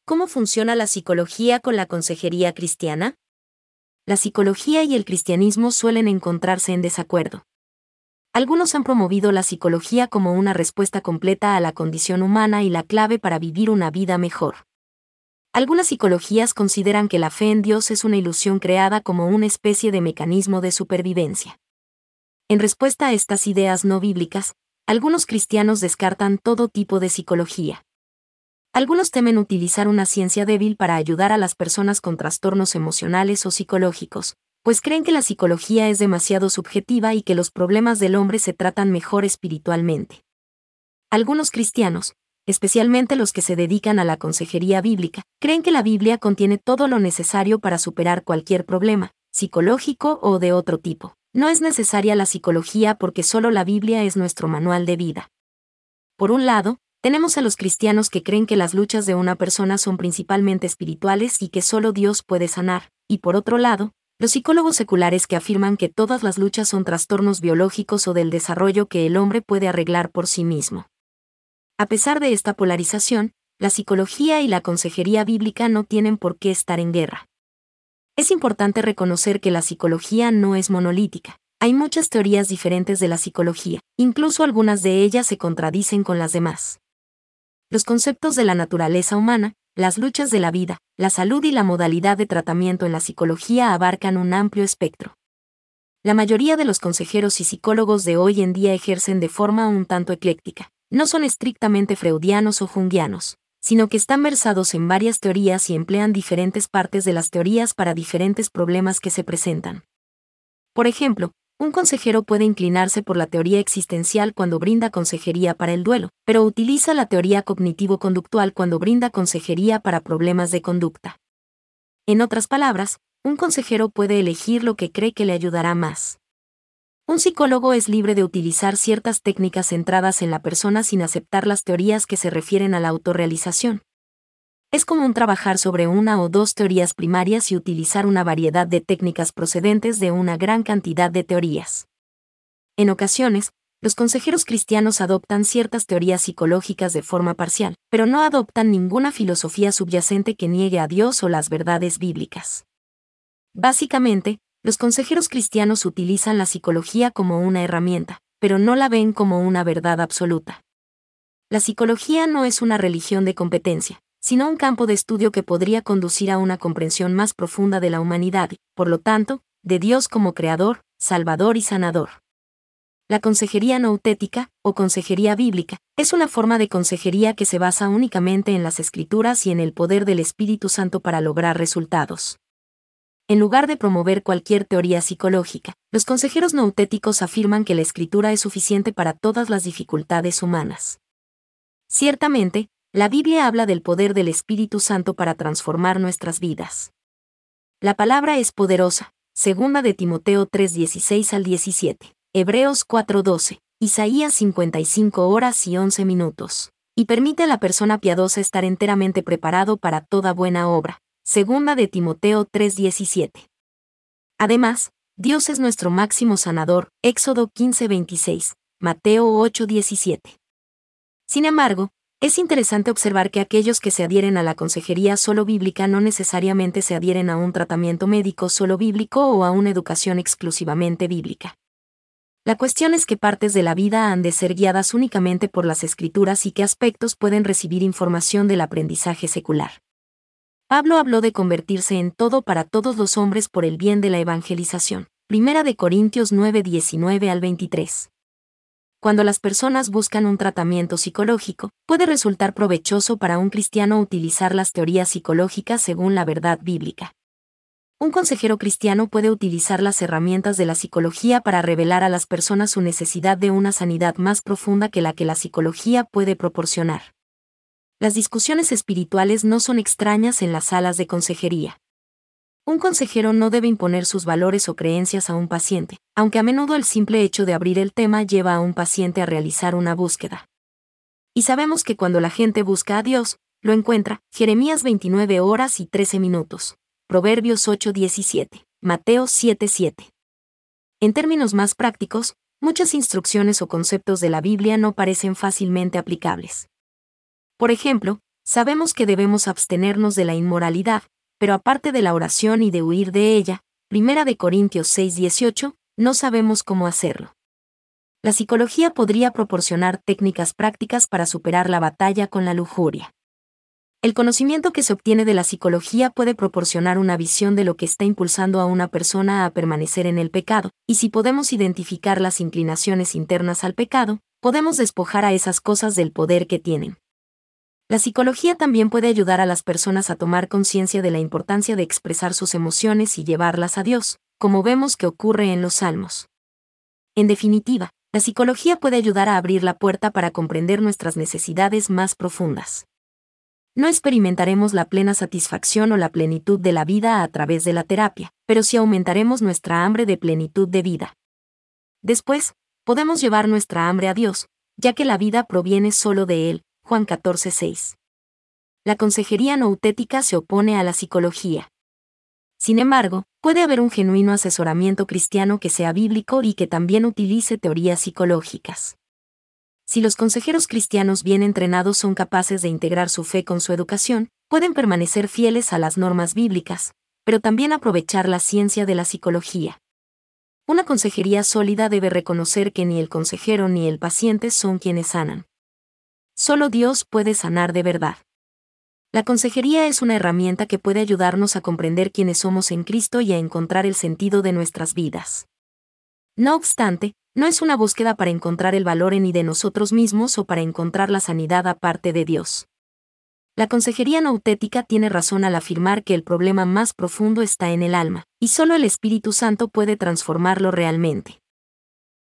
¿Cómo funciona la psicología con la consejería cristiana? La psicología y el cristianismo suelen encontrarse en desacuerdo. Algunos han promovido la psicología como una respuesta completa a la condición humana y la clave para vivir una vida mejor. Algunas psicologías consideran que la fe en Dios es una ilusión creada como una especie de mecanismo de supervivencia. En respuesta a estas ideas no bíblicas, algunos cristianos descartan todo tipo de psicología. Algunos temen utilizar una ciencia débil para ayudar a las personas con trastornos emocionales o psicológicos, pues creen que la psicología es demasiado subjetiva y que los problemas del hombre se tratan mejor espiritualmente. Algunos cristianos, especialmente los que se dedican a la consejería bíblica, creen que la Biblia contiene todo lo necesario para superar cualquier problema, psicológico o de otro tipo. No es necesaria la psicología porque solo la Biblia es nuestro manual de vida. Por un lado, tenemos a los cristianos que creen que las luchas de una persona son principalmente espirituales y que solo Dios puede sanar, y por otro lado, los psicólogos seculares que afirman que todas las luchas son trastornos biológicos o del desarrollo que el hombre puede arreglar por sí mismo. A pesar de esta polarización, la psicología y la consejería bíblica no tienen por qué estar en guerra. Es importante reconocer que la psicología no es monolítica. Hay muchas teorías diferentes de la psicología, incluso algunas de ellas se contradicen con las demás. Los conceptos de la naturaleza humana, las luchas de la vida, la salud y la modalidad de tratamiento en la psicología abarcan un amplio espectro. La mayoría de los consejeros y psicólogos de hoy en día ejercen de forma un tanto ecléctica. No son estrictamente freudianos o junguianos, sino que están versados en varias teorías y emplean diferentes partes de las teorías para diferentes problemas que se presentan. Por ejemplo, un consejero puede inclinarse por la teoría existencial cuando brinda consejería para el duelo, pero utiliza la teoría cognitivo-conductual cuando brinda consejería para problemas de conducta. En otras palabras, un consejero puede elegir lo que cree que le ayudará más. Un psicólogo es libre de utilizar ciertas técnicas centradas en la persona sin aceptar las teorías que se refieren a la autorrealización. Es común trabajar sobre una o dos teorías primarias y utilizar una variedad de técnicas procedentes de una gran cantidad de teorías. En ocasiones, los consejeros cristianos adoptan ciertas teorías psicológicas de forma parcial, pero no adoptan ninguna filosofía subyacente que niegue a Dios o las verdades bíblicas. Básicamente, los consejeros cristianos utilizan la psicología como una herramienta, pero no la ven como una verdad absoluta. La psicología no es una religión de competencia, sino un campo de estudio que podría conducir a una comprensión más profunda de la humanidad y, por lo tanto, de Dios como Creador, Salvador y Sanador. La consejería noutética, o consejería bíblica, es una forma de consejería que se basa únicamente en las Escrituras y en el poder del Espíritu Santo para lograr resultados. En lugar de promover cualquier teoría psicológica, los consejeros noutéticos afirman que la Escritura es suficiente para todas las dificultades humanas. Ciertamente, la Biblia habla del poder del Espíritu Santo para transformar nuestras vidas. La palabra es poderosa, 2 de Timoteo 3:16 al 17, Hebreos 4:12, Isaías 55 horas y 11 minutos, y permite a la persona piadosa estar enteramente preparado para toda buena obra, 2 de Timoteo 3:17. Además, Dios es nuestro máximo sanador, Éxodo 15:26, Mateo 8:17. Sin embargo, es interesante observar que aquellos que se adhieren a la consejería solo bíblica no necesariamente se adhieren a un tratamiento médico solo bíblico o a una educación exclusivamente bíblica. La cuestión es qué partes de la vida han de ser guiadas únicamente por las Escrituras y qué aspectos pueden recibir información del aprendizaje secular. Pablo habló de convertirse en todo para todos los hombres por el bien de la evangelización. 1 de Corintios 9:19 al 23. Cuando las personas buscan un tratamiento psicológico, puede resultar provechoso para un cristiano utilizar las teorías psicológicas según la verdad bíblica. Un consejero cristiano puede utilizar las herramientas de la psicología para revelar a las personas su necesidad de una sanidad más profunda que la psicología puede proporcionar. Las discusiones espirituales no son extrañas en las salas de consejería. Un consejero no debe imponer sus valores o creencias a un paciente, aunque a menudo el simple hecho de abrir el tema lleva a un paciente a realizar una búsqueda. Y sabemos que cuando la gente busca a Dios, lo encuentra. Jeremías 29 horas y 13 minutos, Proverbios 8:17, Mateo 7:7. En términos más prácticos, muchas instrucciones o conceptos de la Biblia no parecen fácilmente aplicables. Por ejemplo, Sabemos que debemos abstenernos de la inmoralidad, pero aparte de la oración y de huir de ella, 1 Corintios 6:18, no sabemos cómo hacerlo. La psicología podría proporcionar técnicas prácticas para superar la batalla con la lujuria. El conocimiento que se obtiene de la psicología puede proporcionar una visión de lo que está impulsando a una persona a permanecer en el pecado, y si podemos identificar las inclinaciones internas al pecado, podemos despojar a esas cosas del poder que tienen. La psicología también puede ayudar a las personas a tomar conciencia de la importancia de expresar sus emociones y llevarlas a Dios, como vemos que ocurre en los Salmos. En definitiva, la psicología puede ayudar a abrir la puerta para comprender nuestras necesidades más profundas. No experimentaremos la plena satisfacción o la plenitud de la vida a través de la terapia, pero sí aumentaremos nuestra hambre de plenitud de vida. Después, podemos llevar nuestra hambre a Dios, ya que la vida proviene solo de Él. Juan 14:6. La consejería noutética se opone a la psicología. Sin embargo, puede haber un genuino asesoramiento cristiano que sea bíblico y que también utilice teorías psicológicas. Si los consejeros cristianos bien entrenados son capaces de integrar su fe con su educación, pueden permanecer fieles a las normas bíblicas, pero también aprovechar la ciencia de la psicología. Una consejería sólida debe reconocer que ni el consejero ni el paciente son quienes sanan. Solo Dios puede sanar de verdad. La consejería es una herramienta que puede ayudarnos a comprender quiénes somos en Cristo y a encontrar el sentido de nuestras vidas. No obstante, no es una búsqueda para encontrar el valor en y de nosotros mismos o para encontrar la sanidad aparte de Dios. La consejería noutética tiene razón al afirmar que el problema más profundo está en el alma, y solo el Espíritu Santo puede transformarlo realmente.